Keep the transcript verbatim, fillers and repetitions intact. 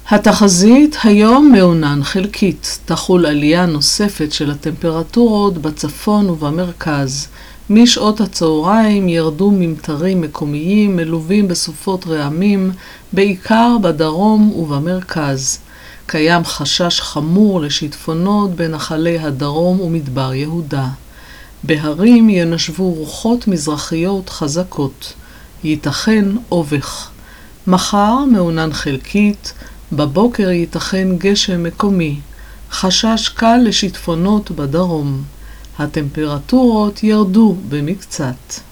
התחזית היום מעונן חלקית. תחול עלייה נוספת של הטמפרטורות בצפון ובמרכז. משעות הצהריים ירדו ממטרים מקומיים מלווים בסופות רעמים, בעיקר בדרום ובמרכז. קיים חשש חמור לשיטפונות בנחלי הדרום ומדבר יהודה. בהרים ינשבו רוחות מזרחיות חזקות. ייתכן אובך. מחר מעונן חלקית, בבוקר ייתכן גשם מקומי. חשש קל לשיטפונות בדרום. הטמפרטורות ירדו במקצת.